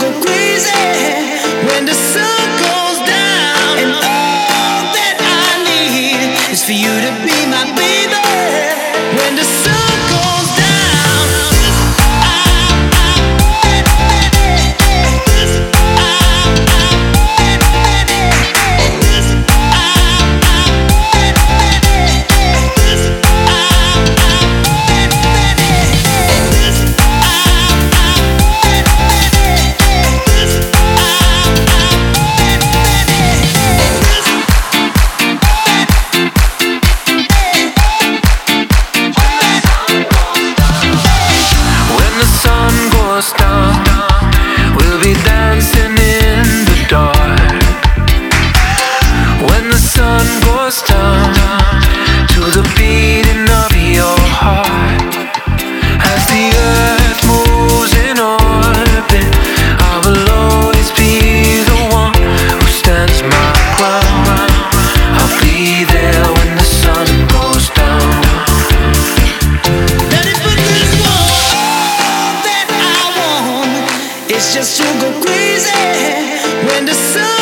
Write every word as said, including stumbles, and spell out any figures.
go crazy when the sun goes down. And all that I need is for you to be my baby when the sun goes down. Down, we'll be dancing in the dark. When the sun goes down, to the beating of your heart. As the earth moves in orbit, I will always be the one who stands my ground. I'll be there when the sun goes down. It's just to go crazy when the sun